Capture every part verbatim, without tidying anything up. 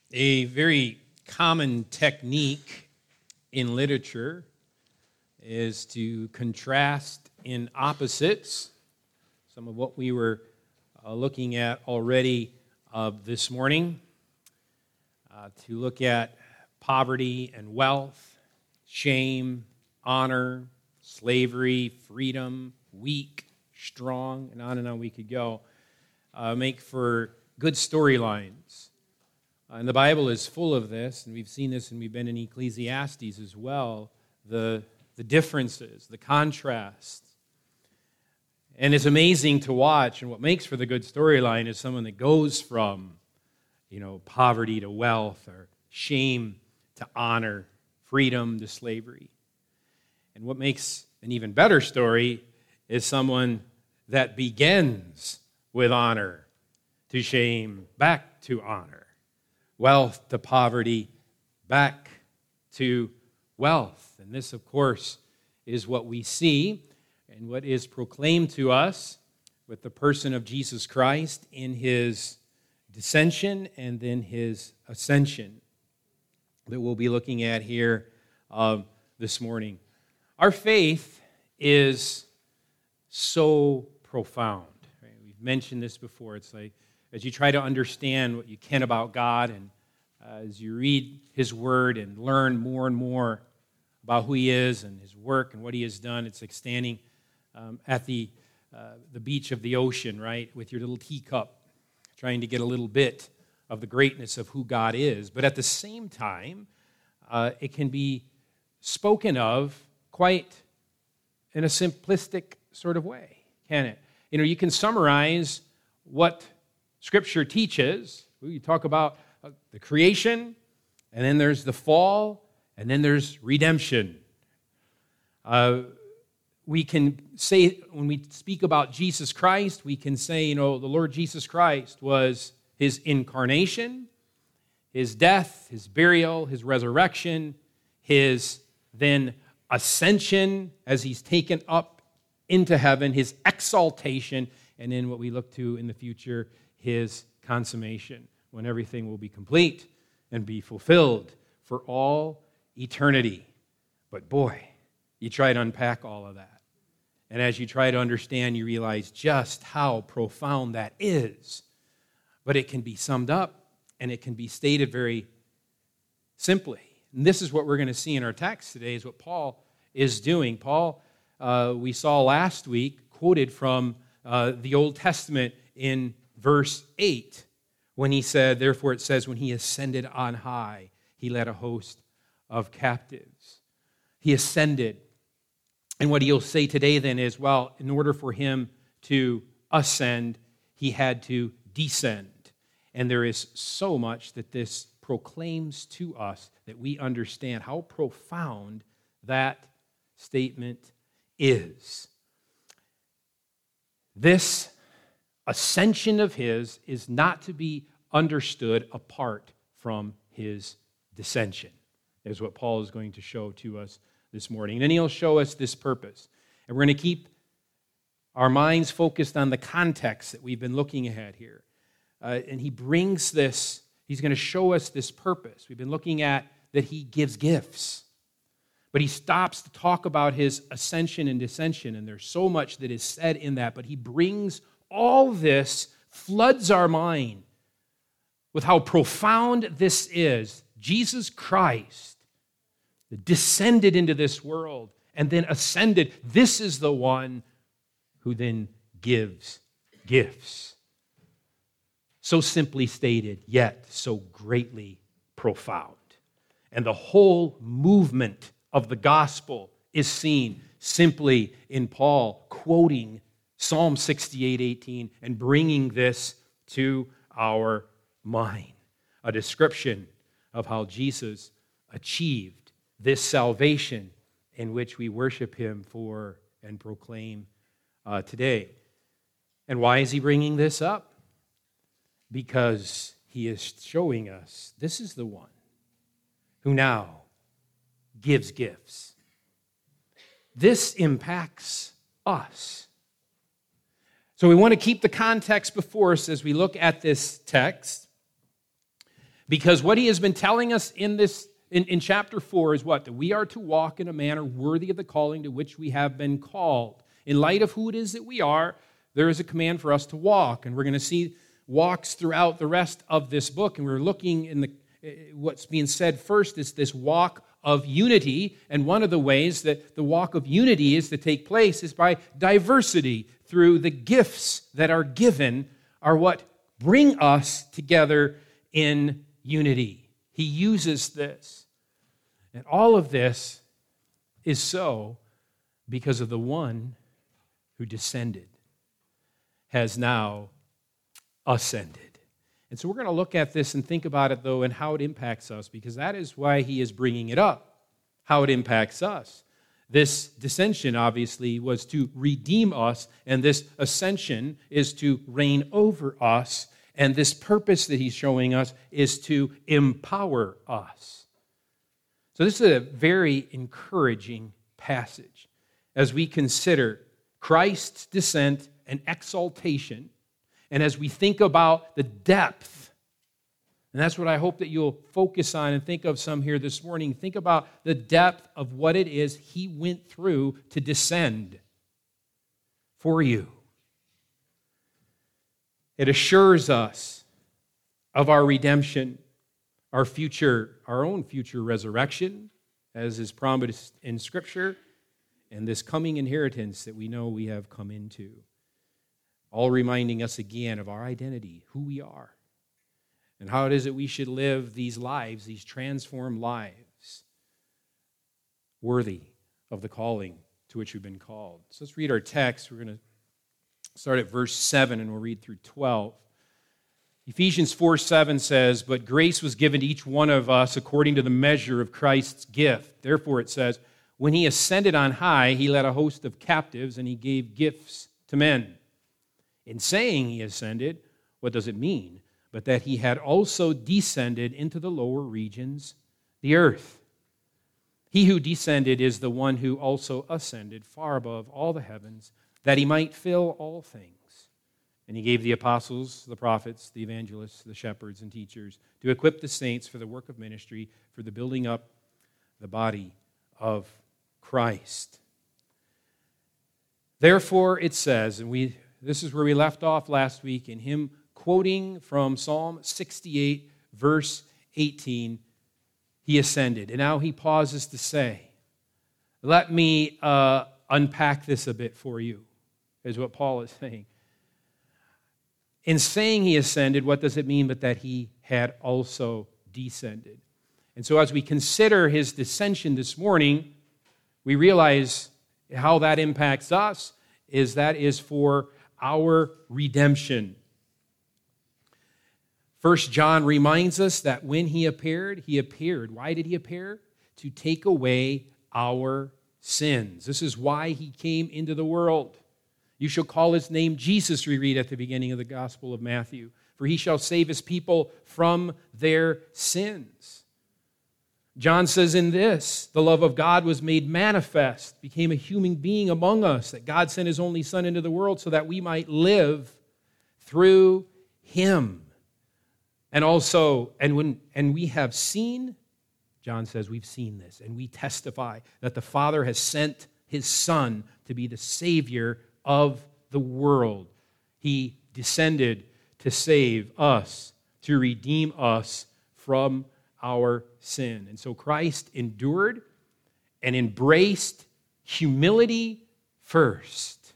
A very common technique in literature is to contrast in opposites. Some of what we were uh, looking at already uh, this morning, uh, to look at poverty and wealth, shame, honor, slavery, freedom, weak, strong, and on and on we could go, uh, make for good storylines. Uh, and the Bible is full of this, and we've seen this, and we've been in Ecclesiastes as well, the, the differences, the contrasts. And it's amazing to watch, and what makes for the good storyline is someone that goes from, you know, poverty to wealth, or shame to honor, freedom to slavery. And what makes an even better story is someone that begins with honor to shame, back to honor, wealth to poverty, back to wealth. And this, of course, is what we see and what is proclaimed to us with the person of Jesus Christ in his descension and then his ascension that we'll be looking at here uh, this morning. Our faith is so profound. Right? We've mentioned this before. It's like as you try to understand what you can about God, and uh, as you read his word and learn more and more about who he is and his work and what he has done, it's like standing um, at the, uh, the beach of the ocean, right, with your little teacup, trying to get a little bit of the greatness of who God is. But at the same time, uh, it can be spoken of quite in a simplistic sort of way, can it? You know, you can summarize what Scripture teaches. You talk about the creation, and then there's the fall, and then there's redemption. Uh, we can say, when we speak about Jesus Christ, we can say, you know, the Lord Jesus Christ was his incarnation, his death, his burial, his resurrection, his then ascension as he's taken up into heaven, his exaltation, and then what we look to in the future, his consummation, when everything will be complete and be fulfilled for all eternity. But boy, you try to unpack all of that. And as you try to understand, you realize just how profound that is. But it can be summed up, and it can be stated very simply. And this is what we're going to see in our text today, is what Paul is doing. Paul, uh, we saw last week, quoted from uh, the Old Testament in verse eight, when he said, therefore it says, when he ascended on high, he led a host of captives. He ascended. And what he'll say today then is, well, in order for him to ascend, he had to descend. And there is so much that this proclaims to us that we understand how profound that statement is. This ascension of his is not to be understood apart from his descension, is what Paul is going to show to us this morning. And then he'll show us this purpose. And we're going to keep our minds focused on the context that we've been looking at here. Uh, and he brings this, he's going to show us this purpose. We've been looking at that he gives gifts. But he stops to talk about his ascension and descension, and there's so much that is said in that. But he brings all this, floods our mind with how profound this is. Jesus Christ descended into this world and then ascended. This is the one who then gives gifts. So simply stated, yet so greatly profound. And the whole movement of the gospel is seen simply in Paul quoting Psalm sixty-eight eighteen and bringing this to our mind. A description of how Jesus achieved this salvation in which we worship him for and proclaim uh, today. And why is he bringing this up? Because he is showing us this is the one who now gives gifts. This impacts us. So we want to keep the context before us as we look at this text. Because what he has been telling us in this in, in chapter four is what? That we are to walk in a manner worthy of the calling to which we have been called. In light of who it is that we are, there is a command for us to walk. And we're going to see walks throughout the rest of this book. And we're looking in the what's being said first is this walk of unity. And one of the ways that the walk of unity is to take place is by diversity through the gifts that are given are what bring us together in unity. He uses this. And all of this is so because of the one who descended, has now ascended. And so we're going to look at this and think about it, though, and how it impacts us, because that is why he is bringing it up, how it impacts us. This descension, obviously, was to redeem us, and this ascension is to reign over us, and this purpose that he's showing us is to empower us. So this is a very encouraging passage as we consider Christ's descent and exaltation, and as we think about the depth, and that's what I hope that you'll focus on and think of some here this morning. Think about the depth of what it is he went through to descend for you. It assures us of our redemption, our future, our own future resurrection, as is promised in Scripture, and this coming inheritance that we know we have come into. All reminding us again of our identity, who we are, and how it is that we should live these lives, these transformed lives, worthy of the calling to which we've been called. So let's read our text. We're going to start at verse seven, and we'll read through twelve. Ephesians four seven says, "But grace was given to each one of us according to the measure of Christ's gift. Therefore," it says, "when he ascended on high, he led a host of captives, and he gave gifts to men." In saying he ascended, what does it mean? But that he had also descended into the lower regions, the earth. He who descended is the one who also ascended far above all the heavens, that he might fill all things. And he gave the apostles, the prophets, the evangelists, the shepherds, and teachers to equip the saints for the work of ministry, for the building up the body of Christ. Therefore, it says, and we this is where we left off last week in him quoting from Psalm sixty-eight, verse eighteen, he ascended. And now he pauses to say, let me uh, unpack this a bit for you, is what Paul is saying. In saying he ascended, what does it mean but that he had also descended? And so as we consider his descension this morning, we realize how that impacts us, is that is for our redemption. First John reminds us that when he appeared, he appeared. Why did he appear? To take away our sins. This is why he came into the world. You shall call his name Jesus, we read at the beginning of the Gospel of Matthew, for he shall save his people from their sins. John says in this, the love of God was made manifest, became a human being among us, that God sent his only Son into the world so that we might live through him. And also, and when and we have seen, John says we've seen this, and we testify that the Father has sent his Son to be the Savior of the world. He descended to save us, to redeem us from our sin. And so Christ endured and embraced humility first.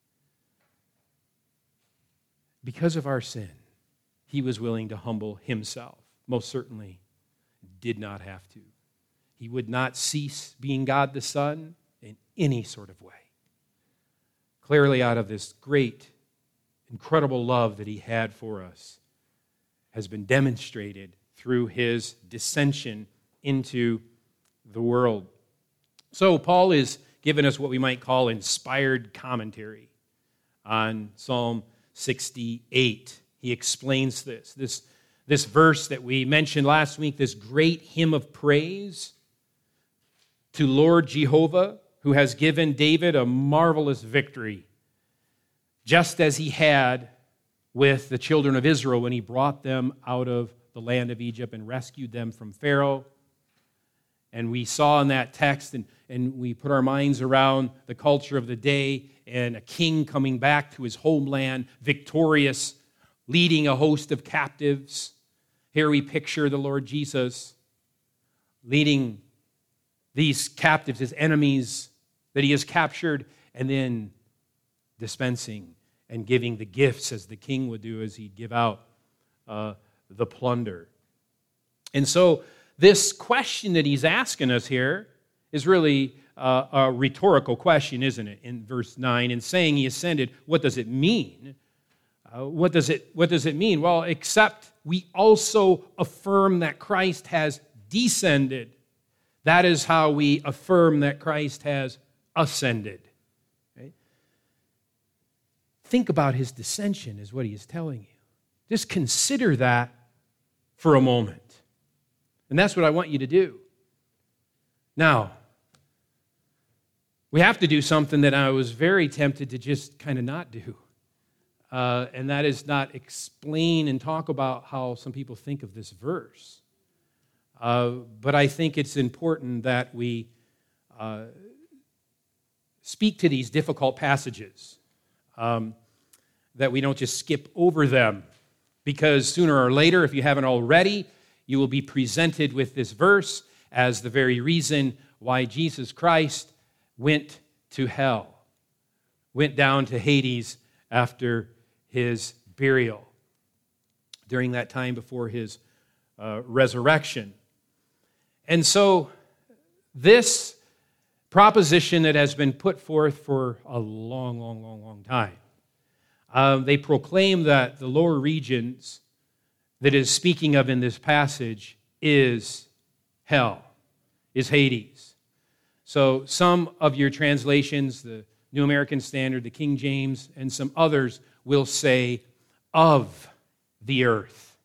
Because of our sin, he was willing to humble himself. Most certainly did not have to. He would not cease being God the Son in any sort of way. Clearly out of this great, incredible love that he had for us has been demonstrated through his descension into the world. So Paul is giving us what we might call inspired commentary on Psalm sixty-eight. He explains this, this, this verse that we mentioned last week, this great hymn of praise to Lord Jehovah, who has given David a marvelous victory, just as he had with the children of Israel when he brought them out of the land of Egypt and rescued them from Pharaoh. And we saw in that text, and, and we put our minds around the culture of the day and a king coming back to his homeland, victorious, leading a host of captives. Here we picture the Lord Jesus leading these captives, his enemies that he has captured, and then dispensing and giving the gifts as the king would do as he'd give out uh, the plunder. And so this question that he's asking us here is really uh, a rhetorical question, isn't it? In verse nine, in saying he ascended, what does it mean? Uh, what does it, what does it mean? Well, except we also affirm that Christ has descended. That is how we affirm that Christ has ascended. Okay? Think about his descension is what he is telling you. Just consider that for a moment. And that's what I want you to do. Now, we have to do something that I was very tempted to just kind of not do. Uh, and that is not explain and talk about how some people think of this verse. Uh, but I think it's important that we uh, speak to these difficult passages, um, that we don't just skip over them, because sooner or later, if you haven't already, you will be presented with this verse as the very reason why Jesus Christ went to hell, went down to Hades after his burial, during that time before his uh, resurrection. And so this proposition that has been put forth for a long, long, long, long time, uh, they proclaim that the lower regions that is speaking of in this passage is hell, is Hades. So some of your translations, the New American Standard, the King James, and some others will say of the earth,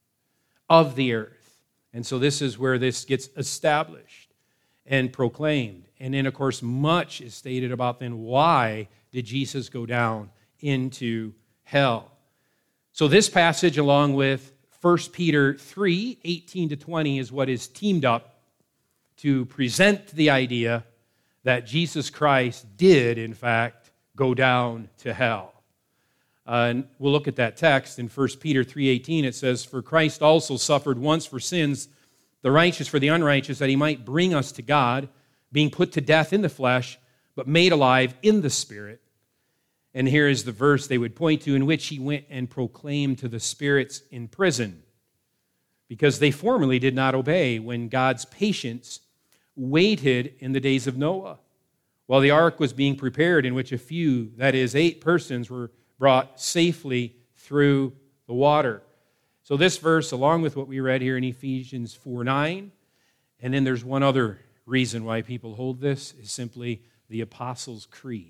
of the earth. And so this is where this gets established and proclaimed. And then, of course, much is stated about then why did Jesus go down into hell. So this passage, along with First Peter three, eighteen to twenty, is what is teamed up to present the idea that Jesus Christ did, in fact, go down to hell. Uh, and we'll look at that text in First Peter three eighteen. It says, "For Christ also suffered once for sins, the righteous for the unrighteous, that he might bring us to God, being put to death in the flesh, but made alive in the Spirit." And here is the verse they would point to, in which he went and proclaimed to the spirits in prison, because they formerly did not obey when God's patience waited in the days of Noah, while the ark was being prepared, in which a few, that is, eight persons, were brought safely through the water. So this verse, along with what we read here in Ephesians four nine, and then there's one other reason why people hold this, is simply the Apostles' Creed,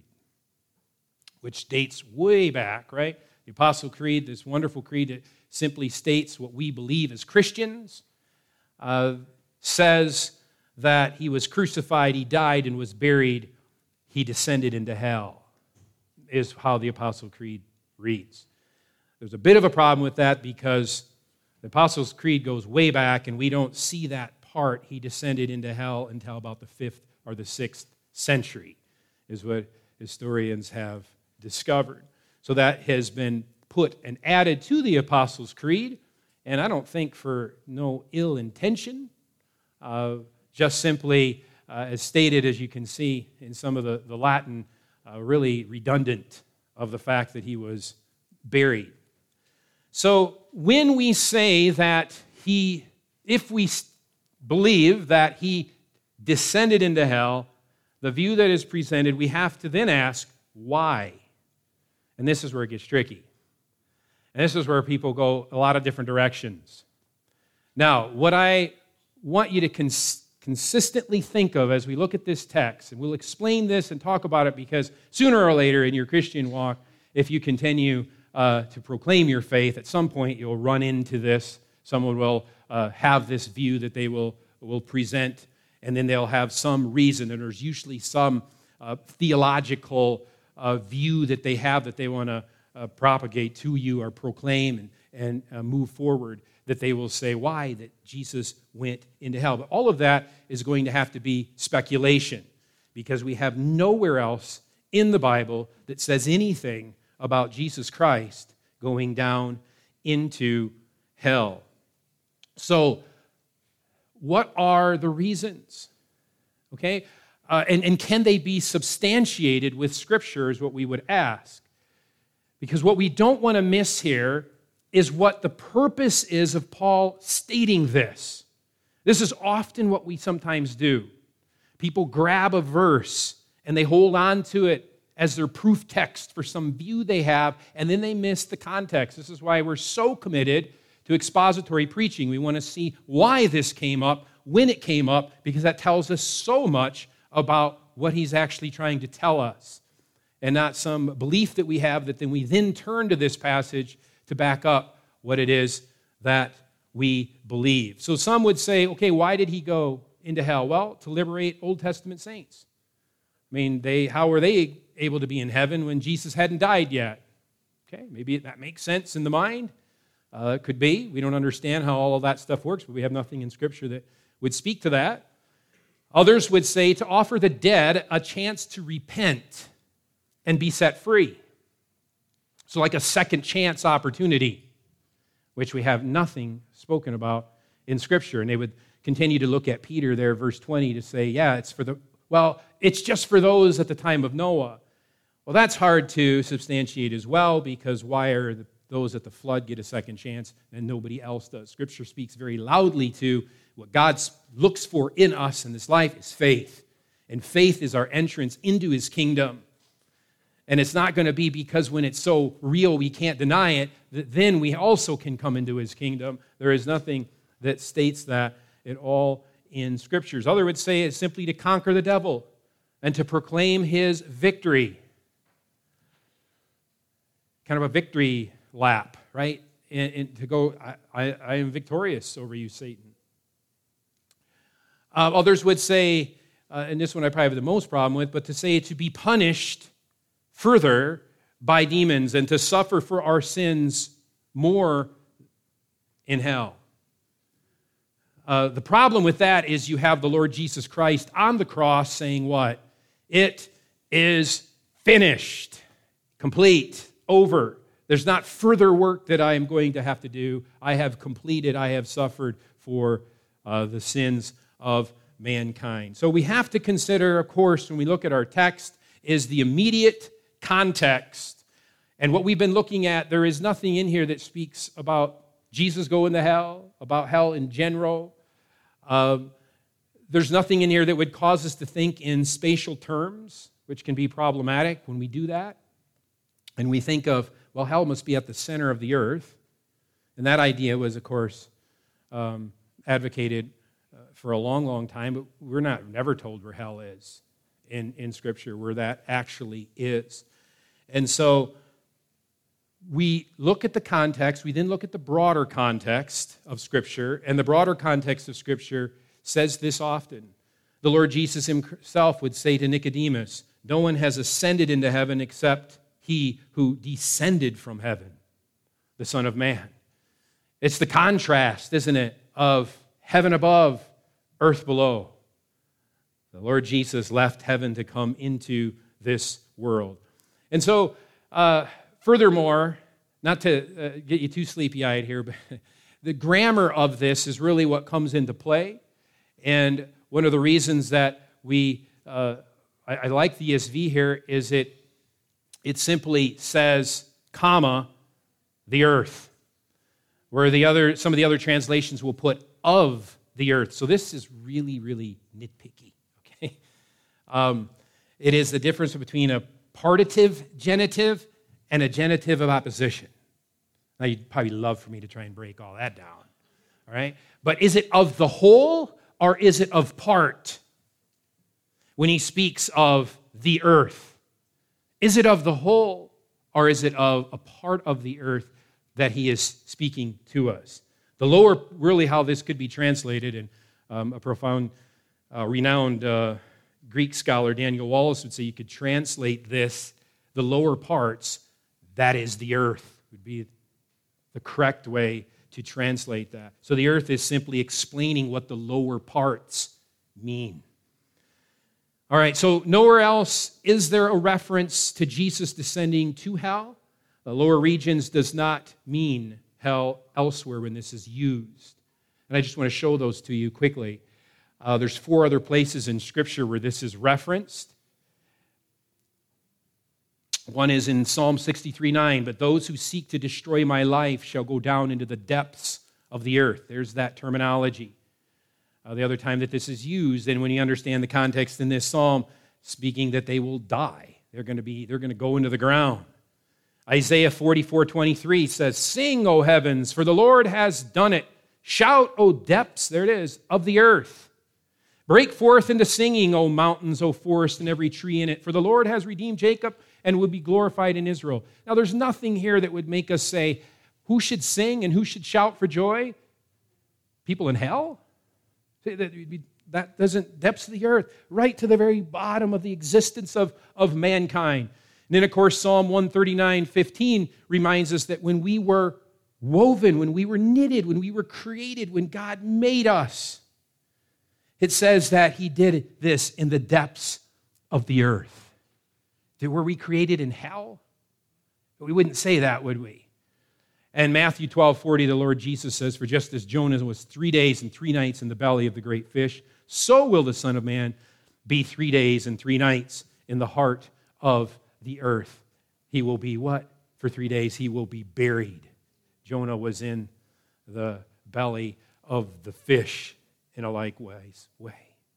which dates way back, right? The Apostle Creed, this wonderful creed that simply states what we believe as Christians, uh, says that he was crucified, he died, and was buried, he descended into hell, is how the Apostle Creed reads. There's a bit of a problem with that because the Apostles' Creed goes way back, and we don't see that part, he descended into hell, until about the fifth or the sixth century, is what historians have discovered. So that has been put and added to the Apostles' Creed, and I don't think for no ill intention, uh, just simply, uh, as stated, as you can see in some of the, the Latin, uh, really redundant of the fact that he was buried. So when we say that he, if we believe that he descended into hell, the view that is presented, we have to then ask, why? And this is where it gets tricky. And this is where people go a lot of different directions. Now, what I want you to cons- consistently think of as we look at this text, and we'll explain this and talk about it, because sooner or later in your Christian walk, if you continue uh, to proclaim your faith, at some point you'll run into this. Someone will uh, have this view that they will, will present, and then they'll have some reason, and there's usually some uh, theological uh, view that they have that they want to uh, propagate to you or proclaim and, and uh, move forward that they will say why that Jesus went into hell. But all of that is going to have to be speculation, because we have nowhere else in the Bible that says anything about Jesus Christ going down into hell. So, what are the reasons? Okay? Uh, and, and can they be substantiated with Scripture is what we would ask. Because what we don't want to miss here is what the purpose is of Paul stating this. This is often what we sometimes do. People grab a verse and they hold on to it as their proof text for some view they have, and then they miss the context. This is why we're so committed to expository preaching. We want to see why this came up, when it came up, because that tells us so much about what he's actually trying to tell us, and not some belief that we have that then we then turn to this passage to back up what it is that we believe. So some would say, okay, why did he go into hell? Well, to liberate Old Testament saints. I mean, they how were they able to be in heaven when Jesus hadn't died yet? Okay, maybe that makes sense in the mind. Uh, it could be. We don't understand how all of that stuff works, but we have nothing in Scripture that would speak to that. Others would say to offer the dead a chance to repent and be set free. So like a second chance opportunity, which we have nothing spoken about in Scripture. And they would continue to look at Peter there, verse twenty, to say, yeah, it's for the, well, it's just for those at the time of Noah. Well, that's hard to substantiate as well, because why are the, those at the flood get a second chance and nobody else does? Scripture speaks very loudly to what God looks for in us in this life is faith. And faith is our entrance into his kingdom. And it's not going to be because when it's so real we can't deny it, that then we also can come into his kingdom. There is nothing that states that at all in Scriptures. Others would say it's simply to conquer the devil and to proclaim his victory. Kind of a victory lap, right? And, and to go, I, I, I am victorious over you, Satan. Uh, others would say, uh, and this one I probably have the most problem with, but to say to be punished further by demons and to suffer for our sins more in hell. Uh, the problem with that is you have the Lord Jesus Christ on the cross saying what? It is finished, complete, over. There's not further work that I am going to have to do. I have completed, I have suffered for uh, the sins of mankind. So we have to consider, of course, when we look at our text, is the immediate context. And what we've been looking at, there is nothing in here that speaks about Jesus going to hell, about hell in general. Um, there's nothing in here that would cause us to think in spatial terms, which can be problematic when we do that. And we think of, well, hell must be at the center of the earth. And that idea was, of course, um, advocated uh, for a long, long time, but we're not never told where hell is in, in Scripture, where that actually is. And so we look at the context, we then look at the broader context of Scripture, and the broader context of Scripture says this often. The Lord Jesus himself would say to Nicodemus, no one has ascended into heaven except he who descended from heaven, the Son of Man. It's the contrast, isn't it, of heaven above, earth below. The Lord Jesus left heaven to come into this world. And so, uh, furthermore, not to uh, get you too sleepy-eyed here, but the grammar of this is really what comes into play. And one of the reasons that we, uh, I, I like the E S V here, is it it simply says, comma, the earth, where the other some of the other translations will put of the earth. So this is really, really nitpicky. Okay, um, it is the difference between a partitive genitive and a genitive of opposition. Now, you'd probably love for me to try and break all that down, all right? But is it of the whole or is it of part? When he speaks of the earth, is it of the whole or is it of a part of the earth that he is speaking to us? The lower, really how this could be translated, and um, a profound, uh, renowned uh, Greek scholar, Daniel Wallace, would say you could translate this, the lower parts, that is the earth, would be the correct way to translate that. So the earth is simply explaining what the lower parts mean. All right, so nowhere else is there a reference to Jesus descending to hell. The lower regions does not mean hell elsewhere when this is used. And I just want to show those to you quickly. Uh, there's four other places in Scripture where this is referenced. One is in Psalm sixty-three nine, but those who seek to destroy my life shall go down into the depths of the earth. There's that terminology. Uh, the other time that this is used, and when you understand the context in this psalm, speaking that they will die. They're going to be, they're going to go into the ground. Isaiah forty-four twenty-three says, "Sing, O heavens, for the Lord has done it. Shout, O depths," there it is, "of the earth. Break forth into singing, O mountains, O forest, and every tree in it. For the Lord has redeemed Jacob and will be glorified in Israel." Now, there's nothing here that would make us say, who should sing and who should shout for joy? People in hell? That doesn't, depths of the earth, right to the very bottom of the existence of, of mankind. And then, of course, Psalm one thirty-nine fifteen reminds us that when we were woven, when we were knitted, when we were created, when God made us, it says that he did this in the depths of the earth. Were we created in hell? We wouldn't say that, would we? And Matthew twelve forty, the Lord Jesus says, "For just as Jonah was three days and three nights in the belly of the great fish, so will the Son of Man be three days and three nights in the heart of the earth." He will be what? For three days he will be buried. Jonah was in the belly of the fish in a likewise way.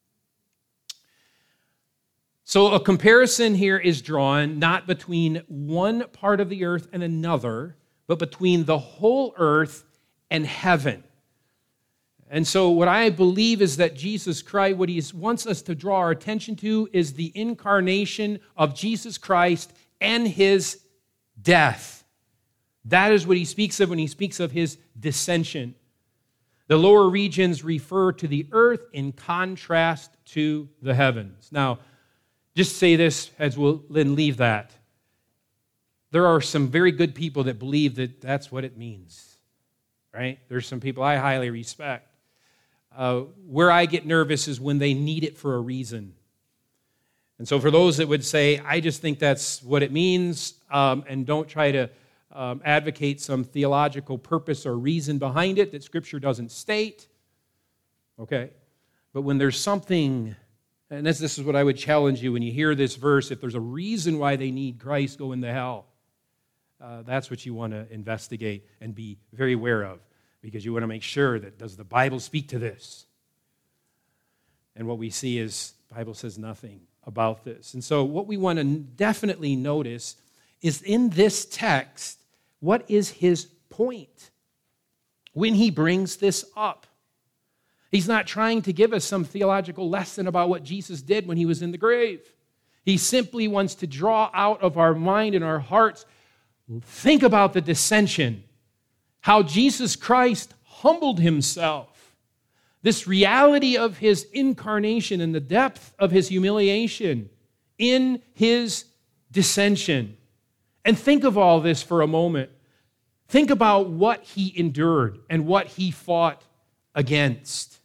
So a comparison here is drawn not between one part of the earth and another, but between the whole earth and heaven. And so what I believe is that Jesus Christ, what he wants us to draw our attention to is the incarnation of Jesus Christ and his death. That is what he speaks of when he speaks of his descension. The lower regions refer to the earth in contrast to the heavens. Now, just say this as we'll then leave that. There are some very good people that believe that that's what it means, right? There's some people I highly respect. Uh, where I get nervous is when they need it for a reason. And so for those that would say, I just think that's what it means, um, and don't try to um, advocate some theological purpose or reason behind it that Scripture doesn't state, okay? But when there's something, and this, this is what I would challenge you when you hear this verse, if there's a reason why they need Christ going to hell, uh, that's what you want to investigate and be very aware of, because you want to make sure that, does the Bible speak to this? And what we see is the Bible says nothing about this. And so what we want to definitely notice is in this text, what is his point when he brings this up? He's not trying to give us some theological lesson about what Jesus did when he was in the grave. He simply wants to draw out of our mind and our hearts, think about the descension, how Jesus Christ humbled himself, this reality of his incarnation and the depth of his humiliation in his descension. And think of all this for a moment. Think about what he endured and what he fought against.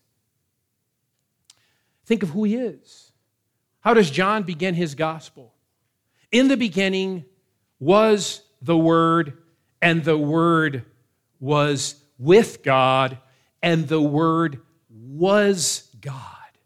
Think of who he is. How does John begin his gospel? In the beginning was the Word, and the Word was with God, and the Word was God.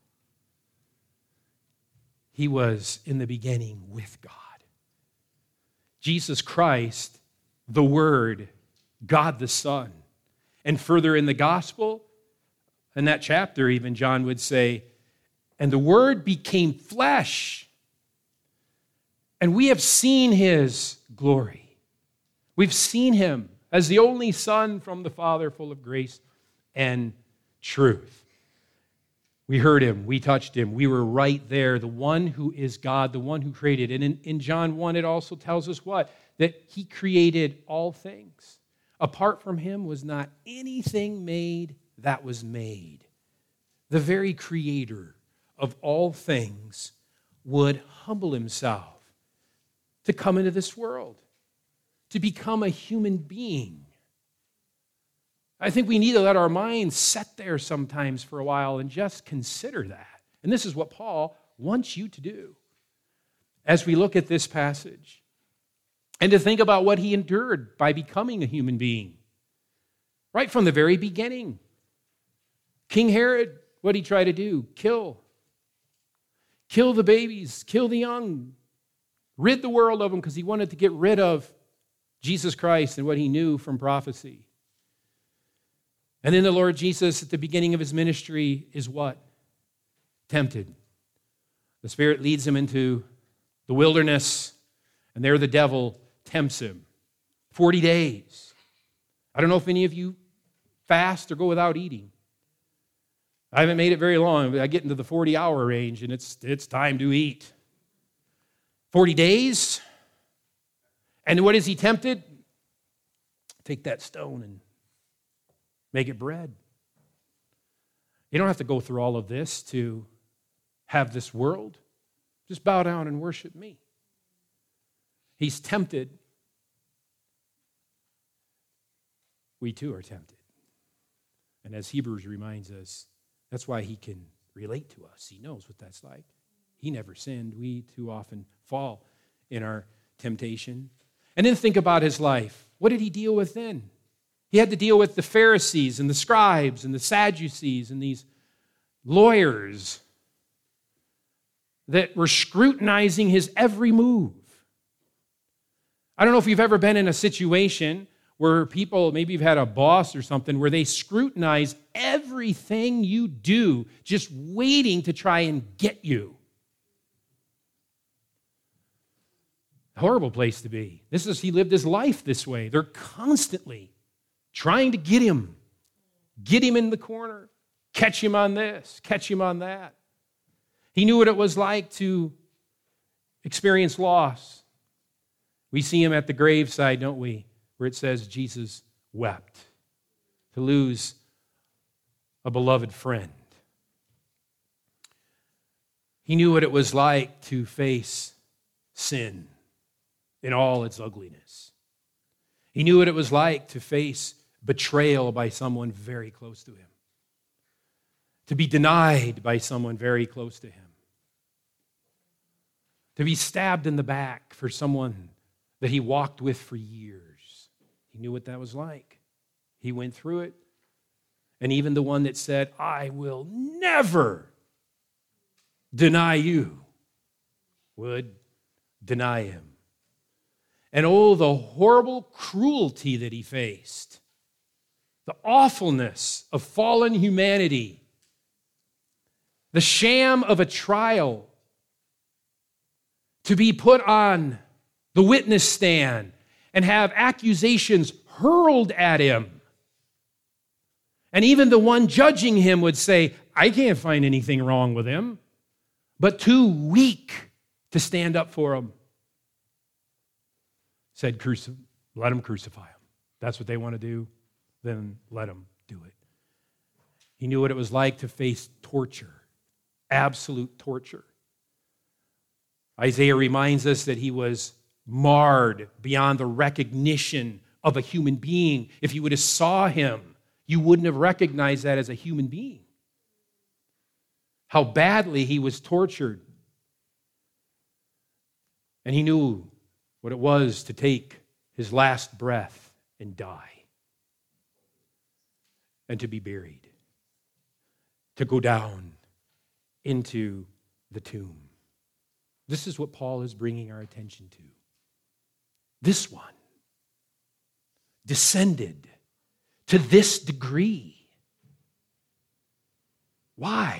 He was in the beginning with God. Jesus Christ, the Word, God the Son. And further in the gospel, in that chapter even, John would say, "And the Word became flesh, and we have seen his glory." We've seen him as the only Son from the Father, full of grace and truth. We heard him, we touched him, we were right there, the one who is God, the one who created. And in, in John one, it also tells us what? That he created all things. Apart from him was not anything made that was made. The very creator of all things would humble himself to come into this world, to become a human being. I think we need to let our minds set there sometimes for a while and just consider that. And this is what Paul wants you to do as we look at this passage. And to think about what he endured by becoming a human being. Right from the very beginning. King Herod, what did he try to do? Kill. Kill the babies, kill the young. Rid the world of them because he wanted to get rid of Jesus Christ and what he knew from prophecy. And then the Lord Jesus at the beginning of his ministry is what? Tempted. The Spirit leads him into the wilderness, and there the devil tempts him. Forty days. I don't know if any of you fast or go without eating. I haven't made it very long, but I get into the forty-hour range, and it's, it's time to eat. Forty days. And what is he tempted? Take that stone and make it bread. You don't have to go through all of this to have this world. Just bow down and worship me. He's tempted. We too are tempted. And as Hebrews reminds us, that's why he can relate to us. He knows what that's like. He never sinned. We too often fall in our temptation. And then think about his life. What did he deal with then? He had to deal with the Pharisees and the scribes and the Sadducees and these lawyers that were scrutinizing his every move. I don't know if you've ever been in a situation where people, maybe you've had a boss or something, where they scrutinize everything you do, just waiting to try and get you. Horrible place to be. This is, he lived his life this way. They're constantly trying to get him, get him in the corner, catch him on this, catch him on that. He knew what it was like to experience loss. We see him at the graveside, don't we, where it says Jesus wept to lose a beloved friend. He knew what it was like to face sin in all its ugliness. He knew what it was like to face betrayal by someone very close to him, to be denied by someone very close to him, to be stabbed in the back for someone that he walked with for years. He knew what that was like. He went through it. And even the one that said, I will never deny you, would deny him. And oh, the horrible cruelty that he faced, the awfulness of fallen humanity, the sham of a trial, to be put on the witness stand and have accusations hurled at him. And even the one judging him would say, I can't find anything wrong with him, but too weak to stand up for him. Said, Cruci- let him crucify him. That's what they want to do, then let him do it. He knew what it was like to face torture, absolute torture. Isaiah reminds us that he was marred beyond the recognition of a human being. If you would have saw him, you wouldn't have recognized that as a human being. How badly he was tortured. And he knew what it was to take his last breath and die. And to be buried. To go down into the tomb. This is what Paul is bringing our attention to. This one descended to this degree. Why?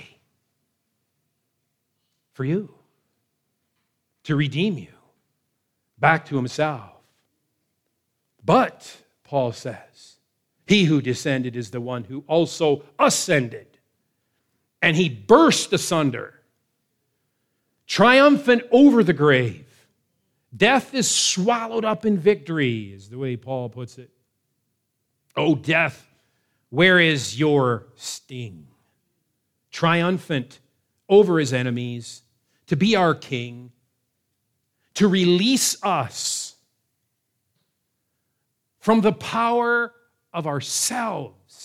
For you. To redeem you back to himself. But, Paul says, he who descended is the one who also ascended. And he burst asunder, triumphant over the grave. Death is swallowed up in victory, is the way Paul puts it. O death, where is your sting? Triumphant over his enemies, to be our king, to release us from the power of ourselves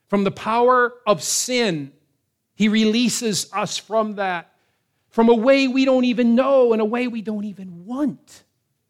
from the power of sin. He releases us from that, from a way we don't even know and a way we don't even want.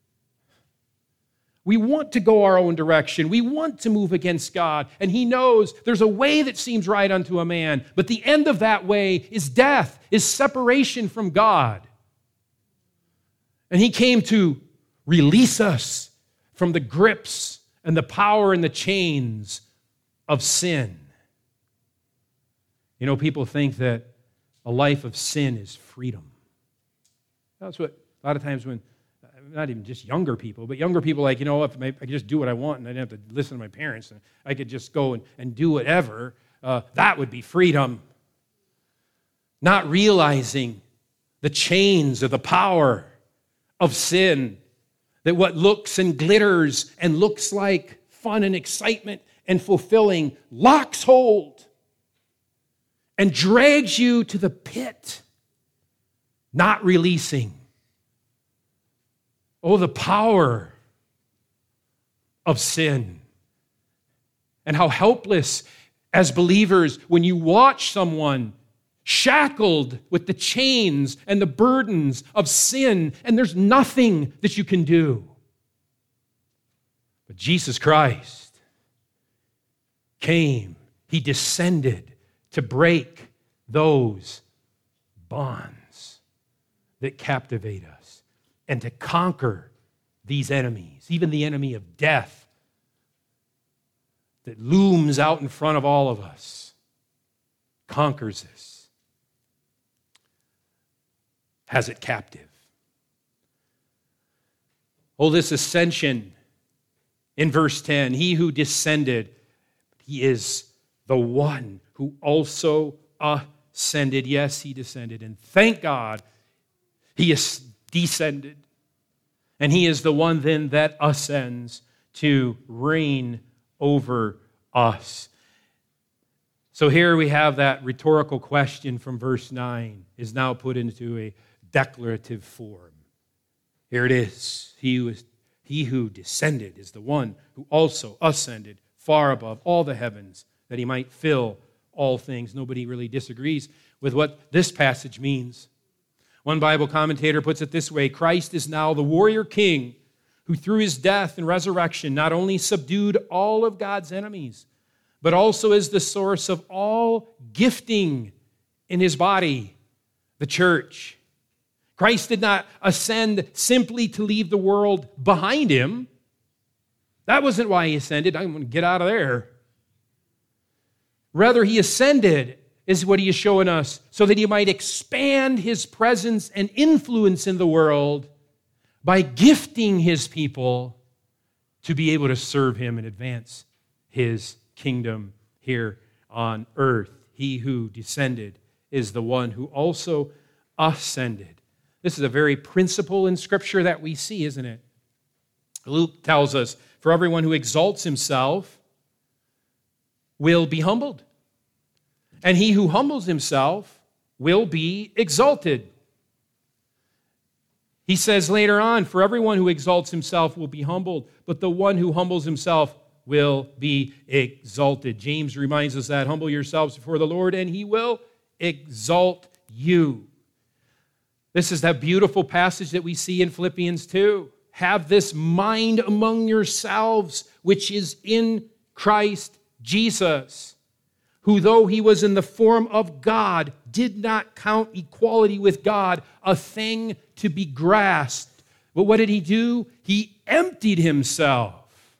We want to go our own direction. We want to move against God. And he knows there's a way that seems right unto a man, but the end of that way is death, is separation from God. And he came to release us from the grips and the power and the chains of sin. You know, people think that a life of sin is freedom. That's what a lot of times when, not even just younger people, but younger people like, you know, if I could just do what I want and I didn't have to listen to my parents and I could just go and, and do whatever, uh, that would be freedom. Not realizing the chains of the power of sin, that what looks and glitters and looks like fun and excitement and fulfilling locks hold and drags you to the pit, not releasing. Oh, the power of sin. And how helpless as believers when you watch someone shackled with the chains and the burdens of sin, and there's nothing that you can do. But Jesus Christ came, he descended to break those bonds that captivate us and to conquer these enemies, even the enemy of death that looms out in front of all of us, conquers this, has it captive. Oh, this ascension in verse ten, he who descended, he is the one who also ascended. Yes, he descended. And thank God he is descended. And he is the one then that ascends to reign over us. So here we have that rhetorical question from verse nine is now put into a declarative form. Here it is. He who, is, he who descended is the one who also ascended far above all the heavens, that he might fill all things. Nobody really disagrees with what this passage means. One Bible commentator puts it this way: Christ is now the warrior king who through his death and resurrection not only subdued all of God's enemies, but also is the source of all gifting in his body, the church. Christ did not ascend simply to leave the world behind him. That wasn't why he ascended. I'm going to get out of there. Rather, he ascended, is what he is showing us, so that he might expand his presence and influence in the world by gifting his people to be able to serve him and advance his kingdom here on earth. He who descended is the one who also ascended. This is a very principle in Scripture that we see, isn't it? Luke tells us, for everyone who exalts himself will be humbled, and he who humbles himself will be exalted. He says later on, for everyone who exalts himself will be humbled, but the one who humbles himself will be exalted. James reminds us that, humble yourselves before the Lord, and he will exalt you. This is that beautiful passage that we see in Philippians two. Have this mind among yourselves, which is in Christ Jesus, who though he was in the form of God, did not count equality with God a thing to be grasped. But what did he do? He emptied himself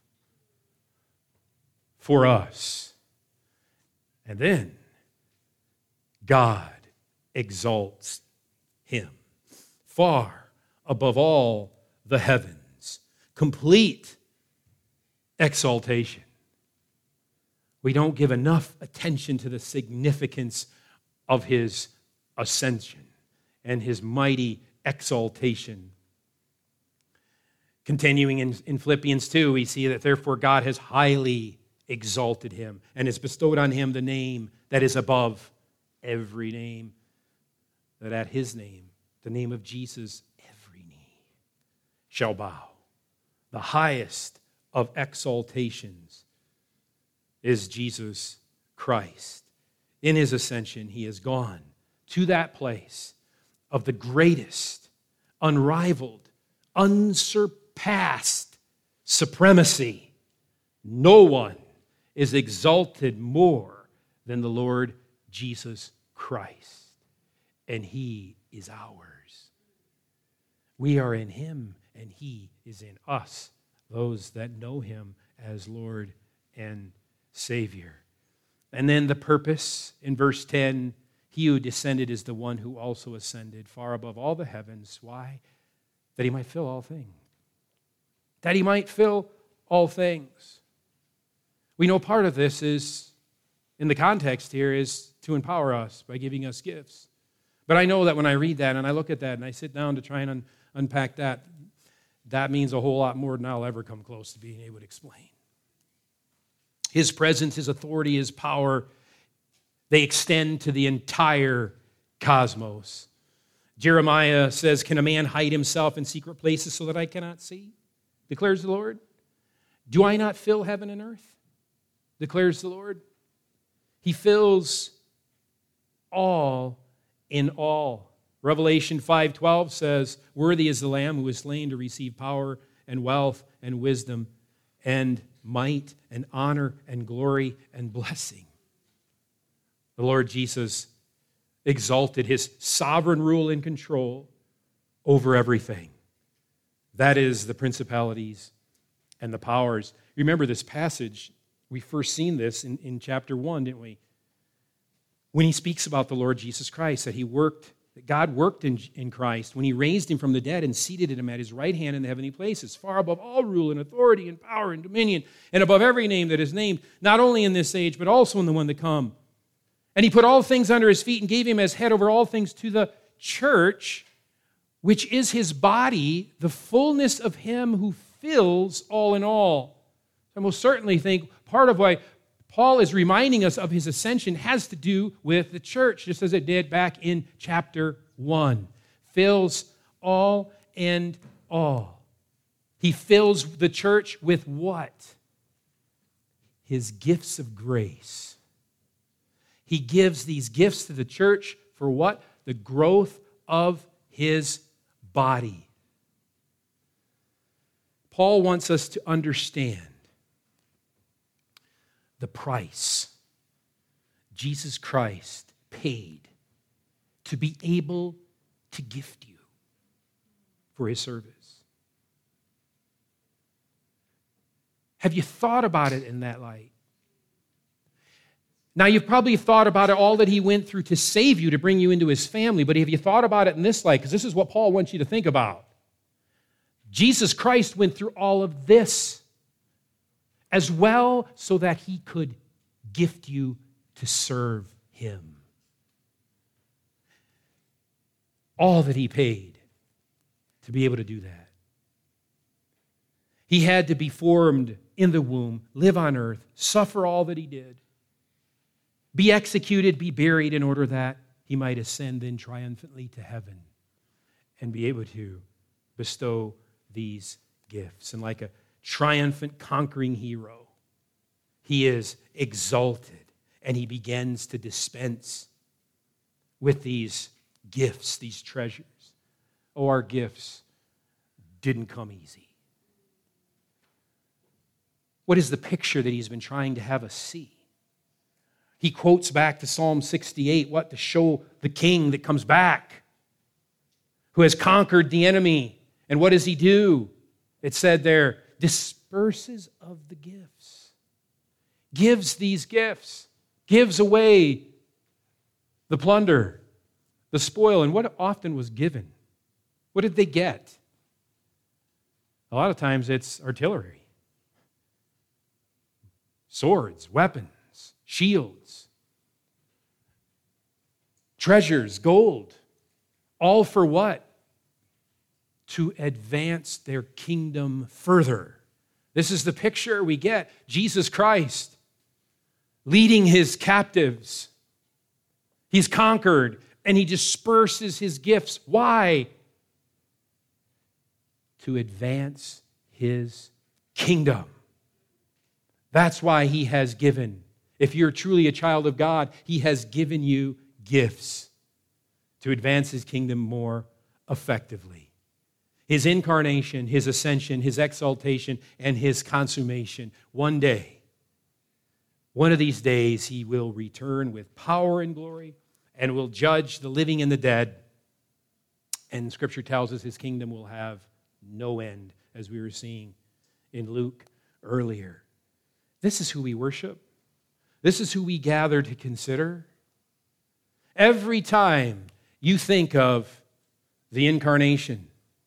for us. And then God exalts him far above all the heavens. Complete exaltation. We don't give enough attention to the significance of his ascension and his mighty exaltation. Continuing in, in Philippians two, we see that therefore God has highly exalted him and has bestowed on him the name that is above every name, that at his name, the name of Jesus, every knee shall bow. The highest of exaltations is Jesus Christ. In his ascension, he has gone to that place of the greatest, unrivaled, unsurpassed supremacy. No one is exalted more than the Lord Jesus Christ, and he is ours. We are in him, and he is in us, those that know him as Lord and Savior. And then the purpose in verse ten, he who descended is the one who also ascended far above all the heavens. Why? That he might fill all things. That he might fill all things. We know part of this is, in the context here, is to empower us by giving us gifts. But I know that when I read that and I look at that and I sit down to try and un- unpack that, that means a whole lot more than I'll ever come close to being able to explain. His presence, his authority, his power, they extend to the entire cosmos. Jeremiah says, "Can a man hide himself in secret places so that I cannot see?" Declares the Lord. "Do I not fill heaven and earth?" Declares the Lord. He fills all in all. Revelation five twelve says, "Worthy is the Lamb who was slain to receive power and wealth and wisdom and might and honor and glory and blessing." The Lord Jesus exalted his sovereign rule and control over everything. That is the principalities and the powers. Remember this passage, we first seen this in, in chapter one, didn't we? When he speaks about the Lord Jesus Christ, that he worked, that God worked in, in Christ when he raised him from the dead and seated him at his right hand in the heavenly places, far above all rule and authority and power and dominion, and above every name that is named, not only in this age, but also in the one to come. And he put all things under his feet and gave him as head over all things to the church, which is his body, the fullness of him who fills all in all. I most certainly think part of why Paul is reminding us of his ascension has to do with the church, just as it did back in chapter one. Fills all and all. He fills the church with what? His gifts of grace. He gives these gifts to the church for what? The growth of his body. Paul wants us to understand the price Jesus Christ paid to be able to gift you for his service. Have you thought about it in that light? Now, you've probably thought about it, all that he went through to save you, to bring you into his family, but have you thought about it in this light? Because this is what Paul wants you to think about. Jesus Christ went through all of this as well so that he could gift you to serve him. All that he paid to be able to do that. He had to be formed in the womb, live on earth, suffer all that he did, be executed, be buried in order that he might ascend then triumphantly to heaven and be able to bestow these gifts. And like a triumphant, conquering hero, he is exalted and he begins to dispense with these gifts, these treasures. Oh, our gifts didn't come easy. What is the picture that he's been trying to have us see? He quotes back to Psalm sixty-eight, what? To show the king that comes back, who has conquered the enemy. And what does he do? It said there, disperses of the gifts. Gives these gifts. Gives away the plunder, the spoil. And what often was given? What did they get? A lot of times it's artillery, swords, weapons, shields, treasures, gold. All for what? To advance their kingdom further. This is the picture we get. Jesus Christ leading his captives. He's conquered and he disperses his gifts. Why? To advance his kingdom. That's why he has given If you're truly a child of God, He has given you gifts to advance His kingdom more effectively. His incarnation, His ascension, His exaltation, and His consummation. One day, one of these days, He will return with power and glory and will judge the living and the dead. And Scripture tells us His kingdom will have no end, as we were seeing in Luke earlier. This is who we worship. This is who we gather to consider. Every time you think of the incarnation,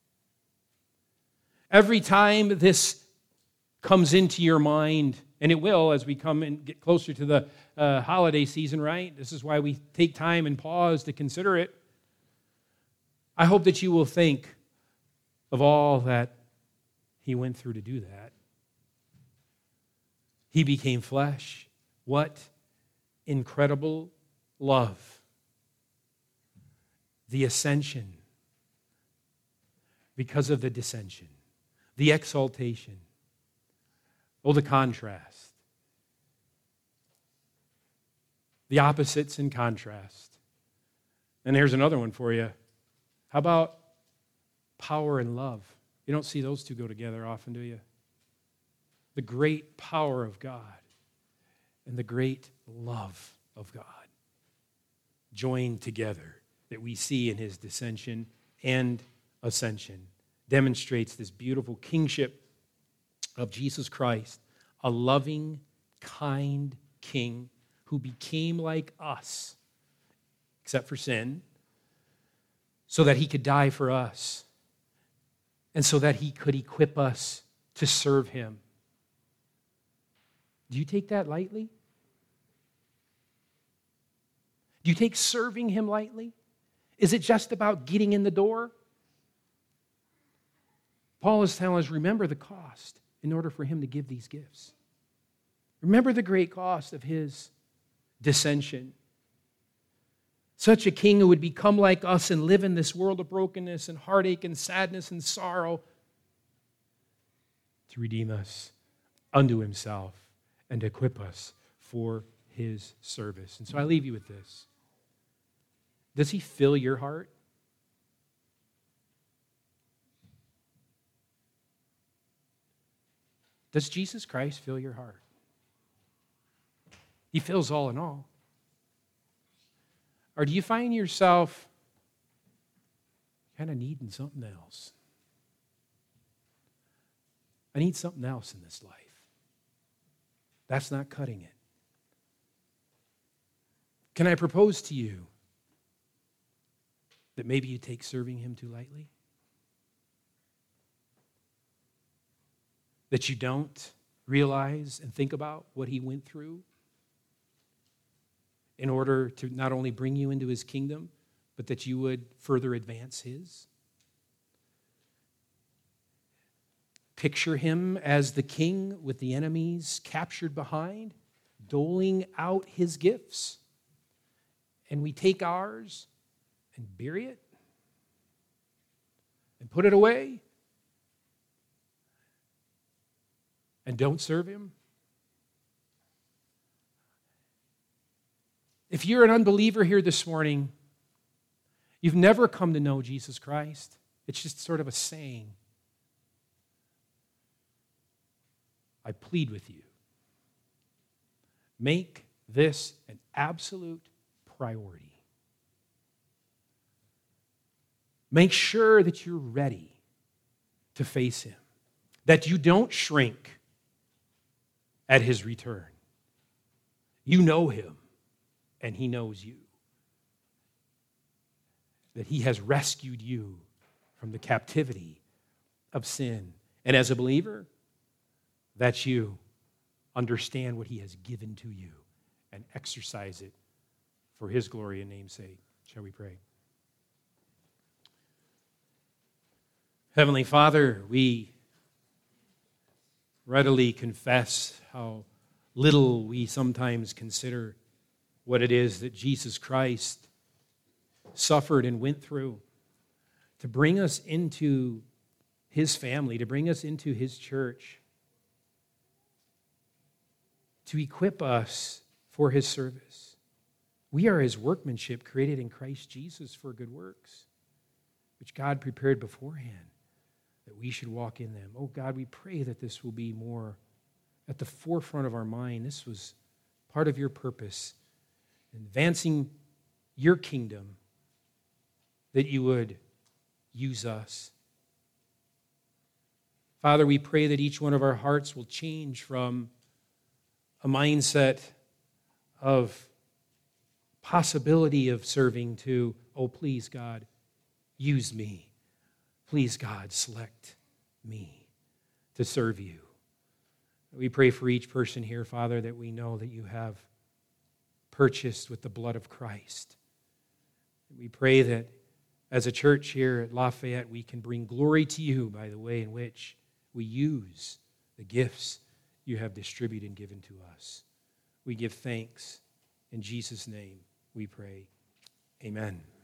every time this comes into your mind, and it will as we come and get closer to the uh, holiday season, right? This is why we take time and pause to consider it. I hope that you will think of all that He went through to do that. He became flesh. What incredible love. The ascension because of the dissension. The exaltation. Oh, the contrast. The opposites in contrast. And here's another one for you. How about power and love? You don't see those two go together often, do you? The great power of God and the great love of God joined together that we see in His dissension and ascension demonstrates this beautiful kingship of Jesus Christ, a loving, kind King who became like us, except for sin, so that He could die for us and so that He could equip us to serve Him. Do you take that lightly? Do you take serving Him lightly? Is it just about getting in the door? Paul is telling us, remember the cost in order for Him to give these gifts. Remember the great cost of His dissension. Such a King who would become like us and live in this world of brokenness and heartache and sadness and sorrow to redeem us unto Himself and equip us for His service. And so I leave you with this. Does He fill your heart? Does Jesus Christ fill your heart? He fills all in all. Or do you find yourself kind of needing something else? I need something else in this life. That's not cutting it. Can I propose to you that maybe you take serving Him too lightly? That you don't realize and think about what He went through in order to not only bring you into His kingdom, but that you would further advance His? Picture Him as the king with the enemies captured behind, doling out His gifts. And we take ours and bury it and put it away and don't serve Him. If you're an unbeliever here this morning, you've never come to know Jesus Christ. It's just sort of a saying. I plead with you. Make this an absolute priority. Make sure that you're ready to face Him, that you don't shrink at His return. You know Him, and He knows you. That He has rescued you from the captivity of sin. And as a believer, that you understand what He has given to you and exercise it for His glory and name's sake. Shall we pray? Heavenly Father, we readily confess how little we sometimes consider what it is that Jesus Christ suffered and went through to bring us into His family, to bring us into His church, to equip us for his service. We are his workmanship created in Christ Jesus for good works, which God prepared beforehand that we should walk in them. Oh God, we pray that this will be more at the forefront of our mind. This was part of your purpose, advancing your kingdom, that you would use us. Father, we pray that each one of our hearts will change from a mindset of possibility of serving to, oh, please, God, use me. Please, God, select me to serve you. We pray for each person here, Father, that we know that you have purchased with the blood of Christ. We pray that as a church here at Lafayette, we can bring glory to you by the way in which we use the gifts you have distributed and given to us. We give thanks. In Jesus' name we pray. Amen.